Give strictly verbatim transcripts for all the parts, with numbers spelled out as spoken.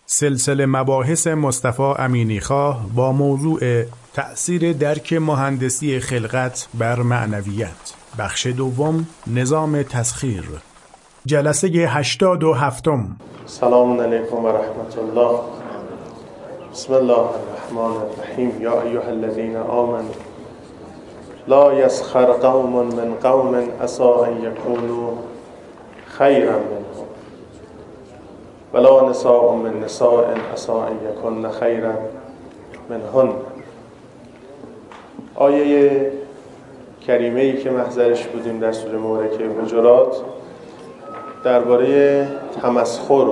سلسله مباحث مصطفی امینیخواه با موضوع تأثیر درک مهندسی خلقت بر معنویت، بخش دوم، نظام تسخیر، جلسه هشتاد و هفتم. سلام علیکم و رحمت الله. بسم الله الرحمن الرحیم. یا ایها الذین آمنوا لا یسخر قوم من قوم عسى ان یکونوا خیرا منهم ولا نساء من نساء عسى ان یکن خیرا منهن. آیه کریمه ای که محضرش بودیم در سوره مبارکه حجرات درباره تمسخر.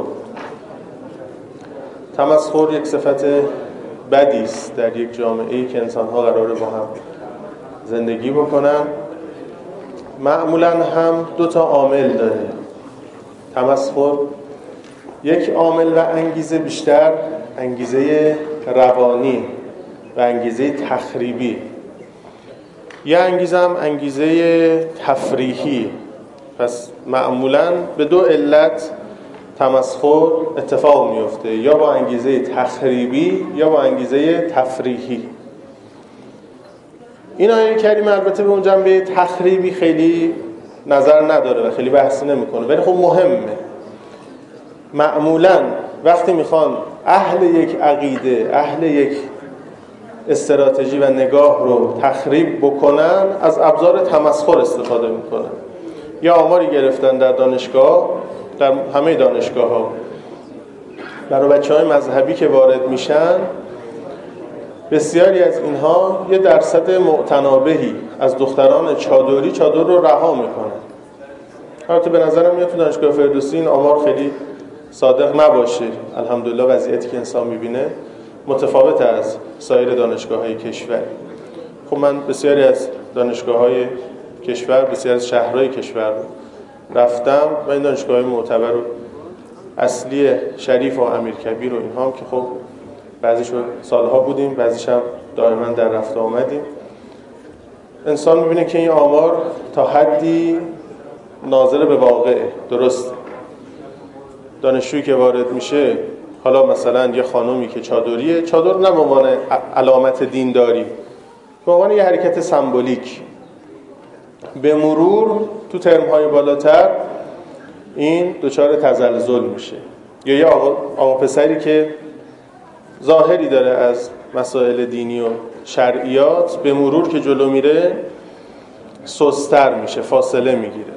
تمسخر یک صفت بدی است در یک جامعه‌ای که انسان‌ها قراره با هم زندگی بکنن. معمولاً هم دو تا عامل داره تمسخر. یک عامل و انگیزه بیشتر انگیزه روانی و انگیزه تخریبی، یا انگیزه هم انگیزه تفریحی. پس معمولاً به دو علت تمسخر اتفاق میفته، یا با انگیزه تخریبی یا با انگیزه تفریحی. این آیه کریمه البته به اون جنبه تخریبی خیلی نظر نداره و خیلی بحث نمیکنه، ولی خب مهمه. معمولاً وقتی میخوان اهل یک عقیده، اهل یک استراتژی و نگاه رو تخریب بکنن، از ابزار تمسخر استفاده میکنن. یا آماری گرفتن در دانشگاه، در همه دانشگاه ها، برای بچه های مذهبی که وارد میشن، بسیاری از اینها یه درصد معتنابهی از دختران چادری چادر رو رها میکنن. البته به نظرم میاد تو دانشگاه فردوسی این آمار خیلی صادق نباشه. الحمدلله وضعیتی که انسان میبینه متفاوت از سایر دانشگاه های کشور. خب من بسیاری از دانشگاه های کشور، بسیاری از شهرهای کشور رفتم و این دانشگاه های معتبر و اصلی شریف و امیرکبیر و اینها هم که خب بعضیش سالها بودیم، بعضیش هم دائما در رفت و آمدیم. انسان میبینه که این آمار تا حدی ناظر به واقعه. درست دانشجویی که وارد میشه، حالا مثلا یه خانومی که چادریه، چادر نه به عنوان علامت دینداری، به عنوان یه حرکت سمبولیک، به مرور تو ترم‌های بالاتر این دچار تزلزل میشه. یا یه آقا, آقا پسری که ظاهری داره از مسائل دینی و شرعیات، به مرور که جلو میره سست‌تر میشه، فاصله میگیره.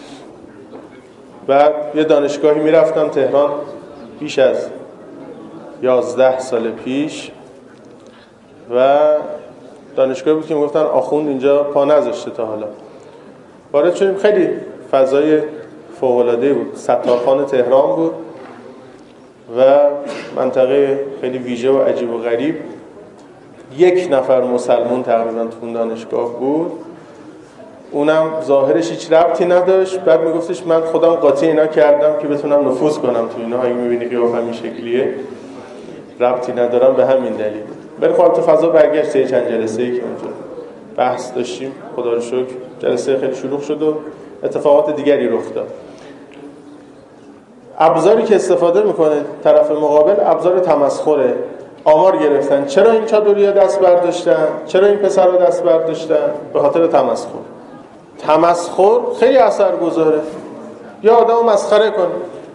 بعد یه دانشگاهی میرفتم تهران پیش از یازده سال پیش و دانشگاهی بود که میگفتن آخوند اینجا پا نذاشته تا حالا. وارد شدیم، خیلی فضای فوق‌العاده‌ای بود. ستارخان تهران بود و منطقه خیلی ویژه و عجیب و غریب. یک نفر مسلمان تقریبا تو اون دانشگاه بود، اونم ظاهرش هیچ ربطی نداشت. بعد میگفتش من خودم قاطی اینا کردم که بتونم نفوذ کنم تو اینا، اگه میبینی که همین شکلیه ربطی ندارم به همین دلیل. ولی خب تو فضا برگشت یه چند جلسه‌ای که اونجا بحث داشتیم، خدا رو شکر جلسه خیلی شلوغ شد و اتفاقات دیگری رخ داد. ابزاری که استفاده میکنه طرف مقابل ابزار تمسخره. آمار گرفتن چرا این چادریا دست برداشتن، چرا این پسرا دست برداشتن، به خاطر تمسخر. تمسخر خیلی اثرگذاره. یا آدمو مسخره کنه،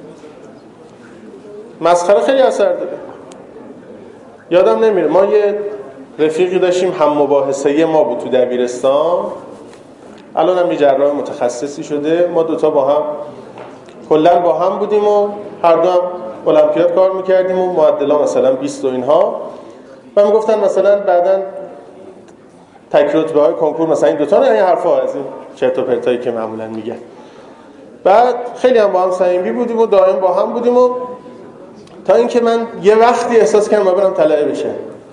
مسخره خیلی اثر داره. یادم نمیره ما یه رفیقی داشتیم، هم مباحثه ما بود تو دبیرستان، الان هم یه جراح متخصصی شده. ما دوتا با هم کلا با هم بودیم و هر دو هم المپیاد کار میکردیم و معدلا مثلا بیست و اینها. و میگفتن مثلا بعدن تک رتبه های کنکور مثلا این دوتا نه، این حرفا از این چرت و پرتایی که معمولا میگن. بعد خیلی هم با هم صمیمی بودیم و دائم با هم بودیم و تا اینکه من یه وقتی احساس کردم برم طلعه بشه.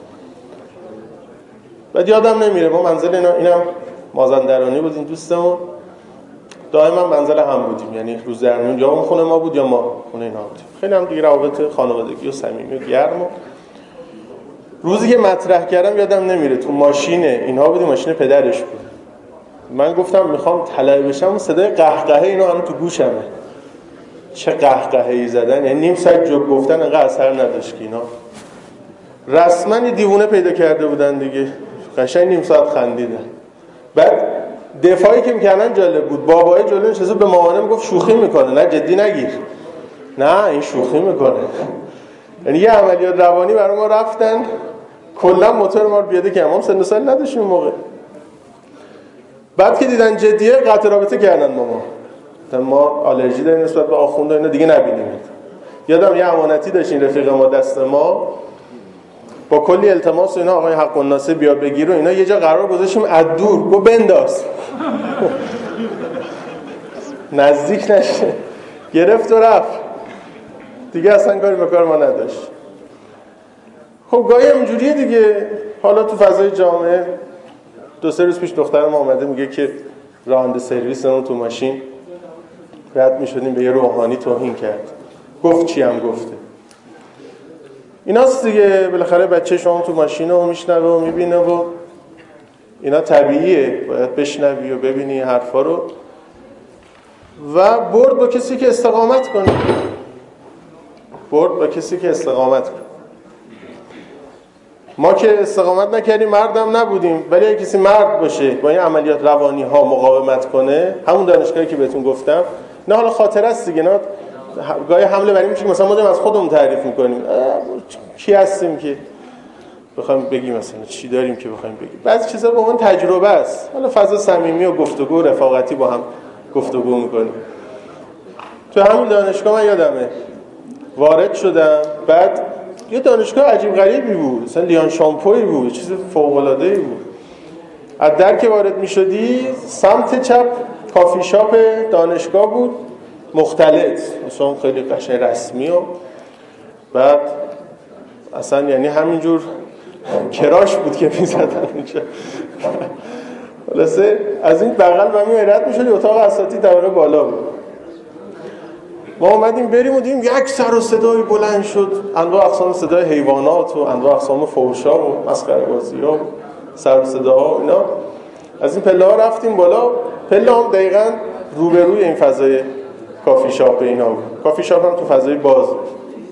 بعد یادم نمیره ما منزل اینا، اینم مازندرانی بود این دوستمون، دائما منزل هم بودیم، یعنی روز درمیون یا اون خونه ما بود یا ما خونه اینا بودیم. خیلی هم دیگه روابط خانوادگی و صمیمی و گرم. و روزی که مطرح کردم یادم نمیره تو ماشین اینها بودیم، ماشین پدرش بود. من گفتم میخوام طلعه بشم و صدای قهقهه اینا هم تو گوشمه. چه قهقهه‌ای زدن، یعنی نیم ساعت جوک گفتن انقدر اثر نداشت که اینا رسما یه دیوونه پیدا کرده بودن دیگه، قشنگ نیم ساعت خندیدن. بعد دفاعی که میکردن جالب بود، بابای جلوی نشسته به مامانه میگفت شوخی میکنه، نه جدی نگیر، نه این شوخی میکنه. یعنی یه عملیات روانی برای ما رفتن، کلا موتور ما رو بیاده که امام سن و سال نداشتیم موقع. بعد که دیدن جدیه قطع رابطه کردن ماما، ما آلرژی داریم نسبت به آخوند و اینا دیگه نبینیم. یادم یه امانتی داشتین رفیق ما دست ما، با کلی التماس و اینا آقای حق الناصر بیا بگیر و اینا، یه جا قرار گذاشتیم از دور گو بنداز نزدیک نشه، گرفت و رفت دیگه، اصلا کاری به کار ما نداشت. خب گاهی اینجوریه دیگه. حالا تو فضای جامعه دو سه روز پیش دختر ما اومده میگه که راننده سرویس اون تو ماشین رد میشدیم به یه روحانی توهین کرد. گفت چی هم گفته. ایناست دیگه، بالاخره بچه شما تو ماشینه و میشنوه و میبینه و اینا طبیعیه، باید بشنوی و ببینی حرفا رو و برد با کسی که استقامت کنه. برد با کسی که استقامت کنه. ما که استقامت نکردیم، مردم نبودیم، ولی اگه کسی مرد باشه با این عملیات روانی ها مقاومت کنه، همون دانشگاهی که بهتون گفتم، نه حالا خاطره است دیگه، نه گاهی حمله بر این میشه مثلا ما داریم از خودمون تعریف میکنیم، کی هستیم که بخوایم بگیم مثلا چی داریم که بخوایم بگیم. بعضی چیزا به عنوان تجربه است، حالا فضا صمیمی و گفتگو رفاقتی با هم گفتگو میکنیم. تو همون دانشگاه من یادمه وارد شدم، بعد یه دانشگاه عجیب غریبی بود، مثلا لیان شامپوی بود، چیز فوق العاده ای بود. از در که وارد میشدی سمت چپ کافی شاپ دانشگاه بود، مختلط، مثلا خیلی قشنگ رسمی، و بعد اصلا یعنی همینجور کراش بود که میزدن اونجا. خلاصه از این بغل و می رد میشدی اتاق اساتید طبقه بالا بود. ما اومدیم بریم و دیدیم یک سر و صدای بلند شد، انواع اقسام صدای حیوانات و انواع اقسام فحشا و مسخره بازی‌ها و سر و صداها و اینا. از این پله ها رفتیم بالا. پله هم دقیقاً روبروی این فضای کافی شاپ اینا بود. کافی شاپ هم تو فضای باز بود.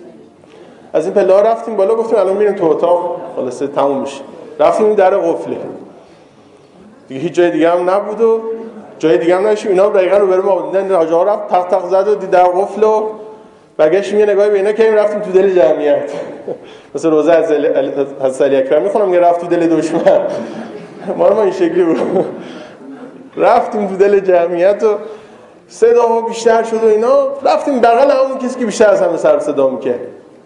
از این پله ها رفتیم بالا، گفتیم الان میریم تو اتاق، خلاصه تموم میشه. رفتیم این در قفله. دیگه هیچ جای دیگه هم نبود و جای دیگه هم نشیم. اینا دقیقاً رو بریم آوردن، راجعه رفت تق تق زد و دید در قفل و برگشتیم یه نگاهی به اینا کردیم، رفتیم تو دل جمعیت. مثلا روزه از حضرت علی اکبر میخونم میگه رفت تو دل دشمن. ما رو ما این شکلی بود. رفتیم تو دل جمعیت و صداها بیشتر شد و اینا، رفتیم بغل همون کسی که بیشتر از همه سر صدا میکرد،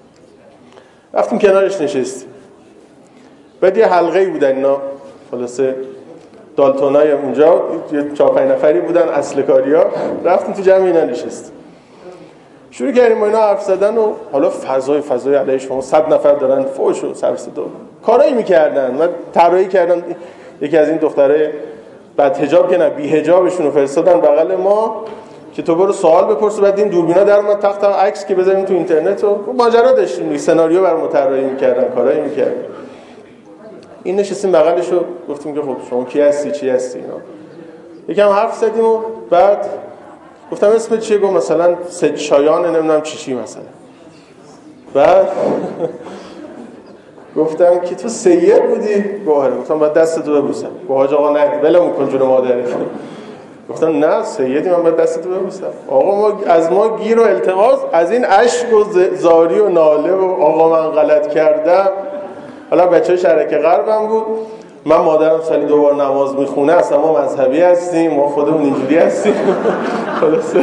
رفتیم کنارش نشستیم. بعد یه حلقه‌ای بودن اینا، خلاصه دالتونای اونجا یه چهار پنج نفری بودن اصل کاریا، رفتیم تو جمع اینا نشستیم. شروع کردیم با اینا حرف زدن و حالا فضای فضای علیه شما صد نفر دارن فوش و سر صدا کارایی میکردن و طراحی کردن. یکی از این دختره بعد حجاب که نه بی حجابشون رو فرستادن بغل ما که تو برو سوال بپرس، بعد این دوربینا در اومد تخت عکس که بذاریم تو اینترنت و ماجرا داشتیم، سناریو برام طراحی میکردن، کارایی میکردن. این نشستیم بغلش و گفتیم که خب شما کی هستی چی هستی اینا. یکم حرف زدیم و بعد گفتم اسمت چیه؟ گفت مثلا سید شایان نمیدونم چی چی مثلا. بعد گفتم که تو سید بودی؟ گفت گفتم بعد دست تو ببوسم. گفت حاج آقا نه ولمون کن جون مادر. گفتم نه سیدی، من باید دست تو ببوسم. آقا ما از ما گیر و التماس، از این اشک و زاری و ناله و آقا من غلط کردم. حالا بچه شرکه غربم بود، من مادرم سالی دوبار نماز میخونه، اصلا ما مذهبی هستیم، ما خودمون اینجوری هستیم. خلاصه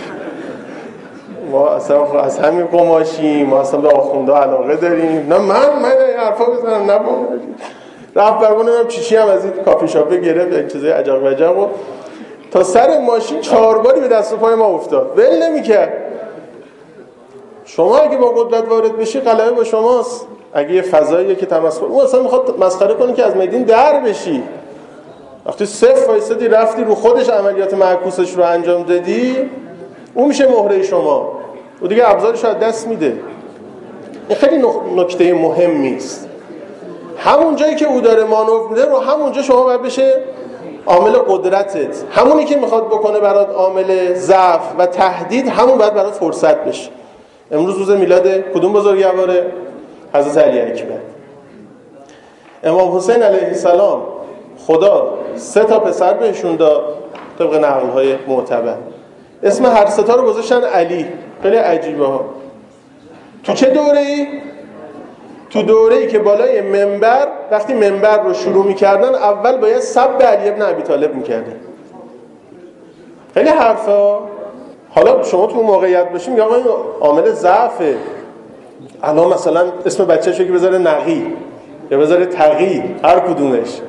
ما اصلا از همین قماشیم، ما اصلا به آخونده علاقه داریم. نه من من این حرفا بزنم نه با رفت برگونم چی چی هم از این کافی شاپه گرفت، یک چیزای عجب و عجب و تا سر ماشین چهار باری به دست و پای ما افتاد، ول نمی‌کرد. شما اگه با قدرت وارد بشی غلبه با شماست. اگه یه فضاییه که تمسخر، اون اصلا میخواد مسخره کنه که از میدین در بشی. وقتی صفر وایسادی رفتی رو خودش عملیات معکوسش رو انجام دادی، اون میشه مهره شما و دیگه ابزارش رو از دست میده. این خیلی نکته مهمی است. همون جایی که او داره مانور میده رو همونجا شما باید بشه عامل قدرتت، همونی که میخواد بکنه برات عامل ضعف و تهدید، همون باید برات فرصت بشه. امروز روز میلاد کدوم بزرگواره؟ حضرت علی اکبر. امام حسین علیه السلام خدا سه تا پسر بهشون داد طبق نقل‌های معتبر. اسم هر سه تا رو گذاشتن علی. خیلی عجیبه ها. تو چه دوره‌ای؟ تو دوره‌ای که بالای منبر وقتی منبر رو شروع می‌کردن اول باید سب علی ابن ابی طالب می‌کردن. خیلی حرفا. حالا شما تو اون موقعیت باشیم یا آقا این عامل ضعفه. الان مثلا اسم بچه‌شو که بذاره نقی یا بذاره تقی، هر کدومش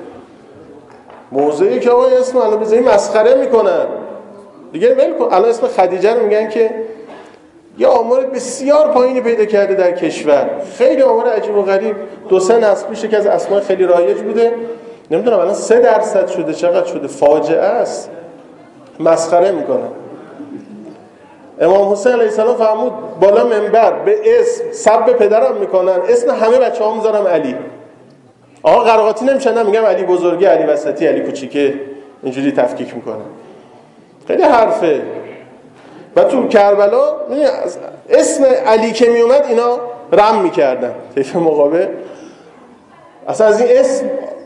موضوعی که آقا اسم الان بذاری مسخره میکنن دیگه. ول کن. الان اسم خدیجه رو میگن که یه آمار بسیار پایینی پیدا کرده در کشور، خیلی آمار عجیب و غریب. دو سه نسل پیش که از اسماء خیلی رایج بوده، نمیدونم الان سه درصد شده، چقدر شده، فاجعه است. مسخره میکنن. امام حسین علیه السلام فرمود بالا منبر به اسم سب پدرم میکنن، اسم همه بچه‌ها میذارم علی. آقا قراقاتی نمیشن، میگم علی بزرگی، علی وسطی، علی کوچیکه، اینجوری تفکیک میکنن. خیلی حرفه. و تو کربلا اسم علی که میومد اینا رم میکردن طیف مقابل، اصلا از این اسم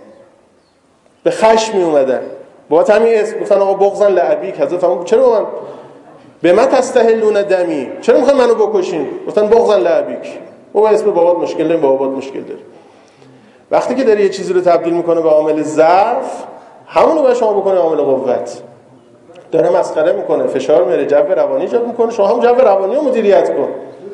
به خشم میومدن. با همین اسم گفتن آقا بغضن لعبیک. حضرت فرمود چرا من به من تستحلون دمی، چرا میخوای منو بکشین؟ گفتن بغضن لعبیک. او اسم بابات مشکل داره، بابات مشکل داره. وقتی که داره یه چیزی رو تبدیل میکنه به عامل ضعف، همون رو باید شما بکنه عامل قوت. داره مسخره میکنه، فشار میاره، جو روانی ایجاد میکنه، شما هم جو روانی رو مدیریت کن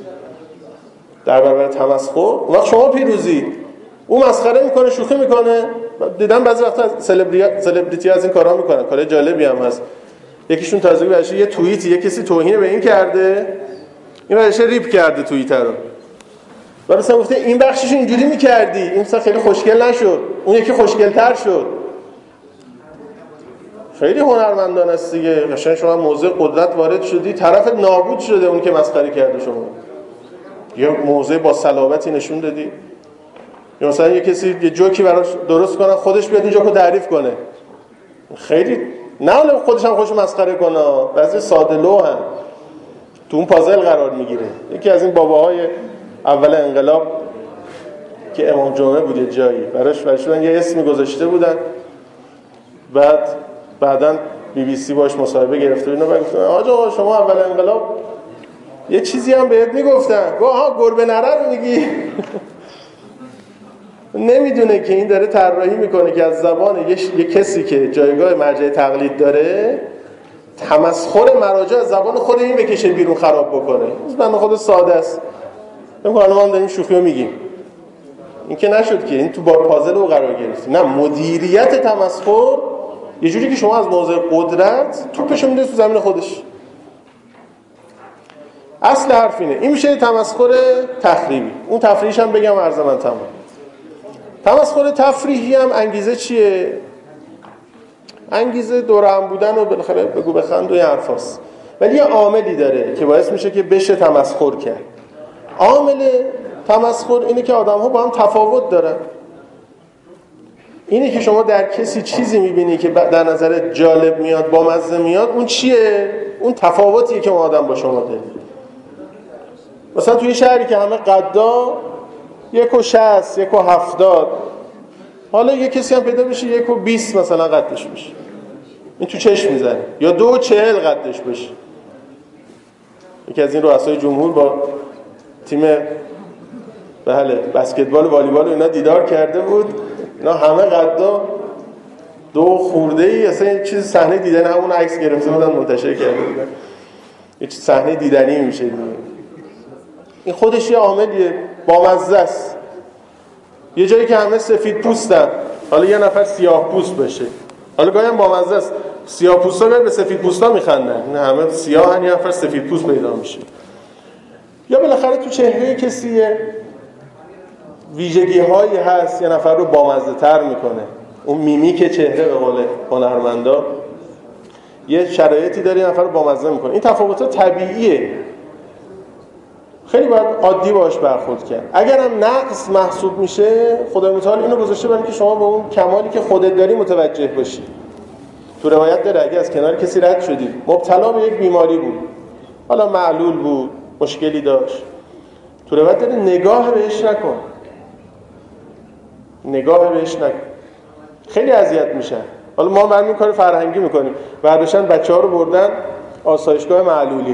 در برابر تمسخر. اون وقت شما پیروزی. او مسخره میکنه، شوخی میکنه. دیدم بعضی وقتا سلبریتی از این کارا میکنن، کار جالبی هم هست. یکیشون تازگی بهش یه توییت، یه کسی توهین به این کرده، این بهش ریپ کرده توییت رو. بعد مثلا گفته این بخشش اینجوری میکردی، این مثلا خیلی خوشگل نشد، اون یکی خوشگل‌تر شد. خیلی هنرمندانه است دیگه. قشنگ شما موضع قدرت وارد شدی، طرف نابود شده اون که مسخره کرده شما. یا موضع با صلابتی نشون دادی. یا مثلا یه کسی یه جوکی براش درست کنه، خودش بیاد این جوکو تعریف کنه. خیلی نه حالا خودش هم خودشو مسخره کنه، بعضی ساده لوحن تو اون پازل قرار میگیره. یکی از این باباهای اول انقلاب که امام جمعه بود یه جایی براش فرشتن یه اسمی گذاشته بودن، بعد بعداً بی بی سی باش مصاحبه گرفته اینا و گفتن آقا شما اول انقلاب یه چیزی هم بهت میگفتن، گفت ها گربه نره رو میگی. نمیدونه که این داره طراحی میکنه که از زبان یه, یه کسی که جایگاه مرجع تقلید داره تمسخر مراجع از زبان خود این بکشه بیرون، خراب بکنه. من خود ساده است. نمی‌خوام ما هم داریم شوخی رو میگیم. این که نشد که این تو با پازل رو قرار گرفتی. نه، مدیریت تمسخر یه جوری که شما از موضع قدرت توپشو میده تو زمین خودش. اصل حرف اینه. این میشه تمسخر تخریبی. اون تفریحیش هم بگم عرض من تمام. تمسخر تفریحی هم انگیزه چیه؟ انگیزه دور هم بودن و بالاخره بگو بخند و این حرفاست. ولی یه عاملی داره که باعث میشه که بشه تمسخر کرد. عامل تمسخر اینه که آدم‌ها با هم تفاوت دارن. اینه که شما در کسی چیزی میبینی که در نظرت جالب میاد، با مزه میاد، اون چیه؟ اون تفاوتیه که اون آدم با شما داره. مثلا توی شهری که همه قدا یک و شصت، یک و هفتاد، حالا یک کسی هم پیدا بشه یک و بیست مثلا قدش بشه، این تو چشم میزنه. یا دو و چهل قدش بشه. یکی از این رؤسای جمهور با تیم بله بسکتبال و والیبال و اینا دیدار کرده بود، اینا همه قدا دو خورده ای، اصلا یه چیز صحنه دیدن، همون عکس گرفته بودن منتشر کرده بودن، یه چیز صحنه دیدنی میشه دیگه. این خودش یه عاملیه، بامزه است. یه جایی که همه سفید پوستن، حالا یه نفر سیاه پوست بشه، حالا گاهی هم بامزه است، سیاه پوستا به سفید پوستا میخندن، این همه سیاهن، یه نفر سفید پوست پیدا میشه. یا بالاخره تو چهره کسی ویژگی هایی هست یه نفر رو بامزه تر میکنه. اون میمیک چهره به قول هنرمندا یه شرایطی داره یه نفر رو بامزه میکنه. این تفاوت‌ها طبیعیه، خیلی باید عادی باش برخورد کرد. اگر هم نقص محسوب میشه، خدای متعال اینو گذاشته برای اینکه شما به اون کمالی که خودت داری متوجه باشی. تو روایت داره اگه از کنار کسی رد شدید مبتلا به یک بیماری بود، حالا معلول بود، مشکلی داشت، تو روایت داره نگاه بهش نکن، نگاه بهش نکن. خیلی اذیت میشن. حالا ما برای این کار فرهنگی میکنیم، برداشتن بچه‌ها رو بردن آسایشگاه معلولی،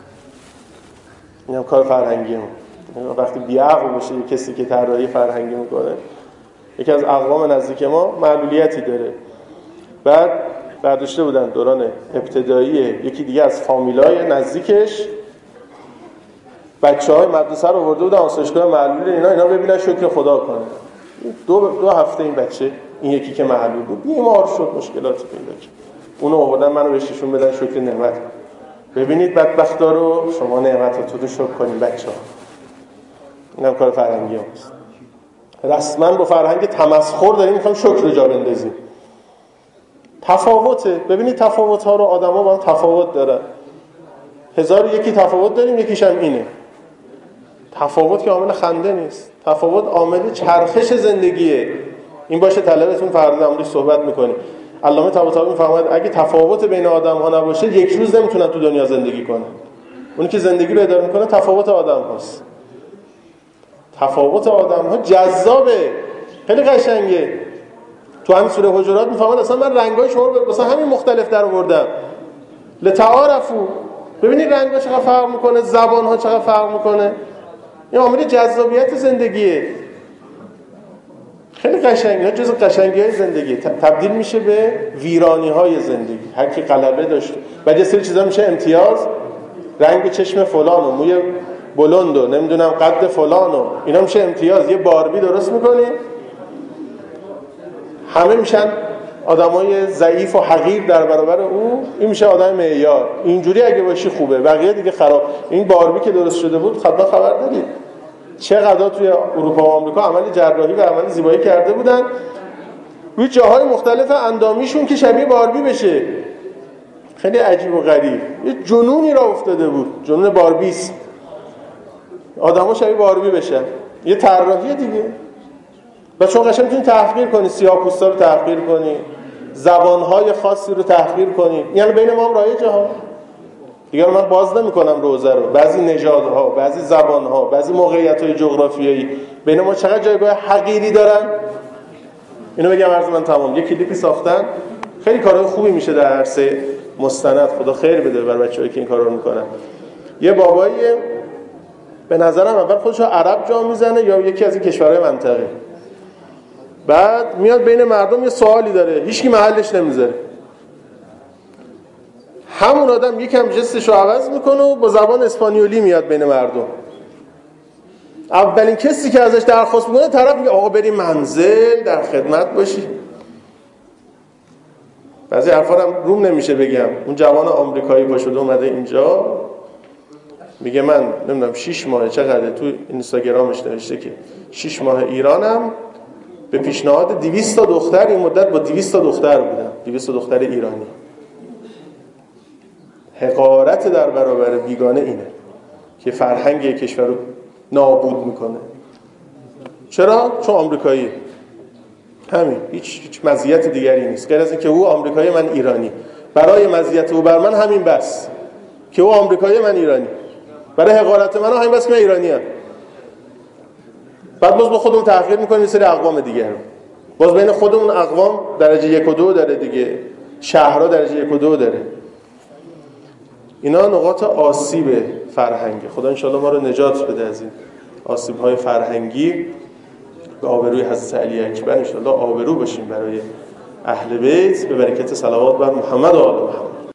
اینم کار فرهنگی ما. وقتی بیعقل باشه کسی که طراحی فرهنگی میکنه، یکی از اقوام نزدیک ما معلولیتی داره، بعد برداشته بودن دوران ابتدایی یکی دیگه از فامیلای نزدیکش بچه‌های مدرسه رو آورده بودن آسایشگاه معلول، اینا اینا ببینن شکر خدا کنه. دو دو هفته این بچه، این یکی که معلول بود بیمار شد، مشکلاتی پیدا کرد، اونو آوردن منو بهش نشون بدن شکر نعمت. ببینید بدبختا رو، شما نعمتاتون رو شکر کنید بچه‌ها. اینم کار فرهنگی هست. رسما با فرهنگ تمسخر داریم میخوام شکر رو جا بندازیم. تفاوته. ببینید تفاوت‌ها رو آدم‌ها با هم تفاوت دارن. هزار و یکی تفاوت داریم، یکیش هم اینه. تفاوت که عامل خنده نیست، تفاوت عامل چرخش زندگیه. این باشه طلبتون فردا امروز صحبت می‌کنیم. علامه طباطبایی می‌فرماید اگه تفاوت بین آدم‌ها نباشه یک روز نمیتونن تو دنیا زندگی کنن. اونی که زندگی رو اداره می‌کنه تفاوت آدم‌هاست. تفاوت آدم‌ها جذابه، خیلی قشنگه. تو همین سوره حجرات می‌فرماید اصلا من رنگ‌های شما رو مثلا همین مختلف در آوردم لتعارفوا. ببینید رنگ‌ها چقدر فرق می‌کنه، زبان‌ها چقدر فرق می‌کنه. این عامل جذابیت زندگیه. خیلی قشنگه، جزء قشنگی‌های زندگی تبدیل میشه به ویرانی‌های زندگی. هر کی غلبه داشته بعد یه سری چیزا میشه امتیاز، رنگ چشم فلان و موی بلند و نمیدونم قد فلان و اینا میشه امتیاز. یه باربی درست می‌کنی همه میشن آدمای ضعیف و حقیر در برابر او، این میشه آدم معیار. اینجوری اگه باشی خوبه، بقیه دیگه خراب. این باربی که درست شده بود خدا خبر دارید چقدر توی اروپا و آمریکا عمل جراحی و عمل زیبایی کرده بودن روی جاهای مختلف اندامیشون که شبیه باربی بشه. خیلی عجیب و غریب، یه جنونی را افتاده بود، جنون باربیس، آدما شبیه باربی بشن. یه طراحی دیگه. و چون قشنگ میتونی تحقیر کنی، سیاه‌پوستا رو تحقیر کنی، زبان‌های خاصی رو تحقیر کنی. یعنی بین ما هم رایجه ها. دیگه من باز نمی‌کنم روزه رو. بعضی نژادها، بعضی زبان‌ها، بعضی موقعیت‌های جغرافیایی بین ما چقدر جایگاه حقیری دارن. اینو بگم عرض من تمام. یه کلیپی ساختن، خیلی کارهای خوبی میشه در عرصه مستند. خدا خیر بده بر بچه‌هایی که این کارا رو می‌کنن. یه بابایی به نظرم اول خودش رو عرب جا میزنه یا یکی از این کشورهای منطقه، بعد میاد بین مردم یه سوالی داره، هیچکی محلش نمیذاره. همون آدم یکم جستش رو عوض میکنه و با زبان اسپانیولی میاد بین مردم. اولین کسی که ازش درخواست میکنه طرف میگه آقا بریم منزل در خدمت باشی. بعضی حرفا هم روم نمیشه بگم. اون جوان آمریکایی پا شده اومده اینجا میگه من نمیدونم شش ماه چقدره، تو اینستاگرامش نوشته که شش ماه ایرانم، به پیشنهاد دویست تا دختر این مدت با دویست تا دختر بودم، دویست تا دختر ایرانی. حقارت در برابر بیگانه اینه که فرهنگ یک کشور رو نابود میکنه. چرا؟ چون آمریکایی. همین، هیچ هیچ مزیت دیگری نیست غیر از اینکه او آمریکایی من ایرانی. برای مزیت او بر من همین بس که او آمریکایی من ایرانی. برای حقارت من همین بس که من ایرانیام. بعد باز با خودمون تحقیر میکنیم یه سری اقوام دیگه رو. باز بین خودمون اقوام درجه یک و دو داره دیگه، شهرها درجه یک و دو داره. اینا نقاط آسیب فرهنگی. خدا انشالله ما رو نجات بده از این آسیب‌های فرهنگی. به آبروی حضرت علی اکبر انشالله آبرو باشیم برای اهل بیت، به برکت صلوات بر محمد و آل محمد.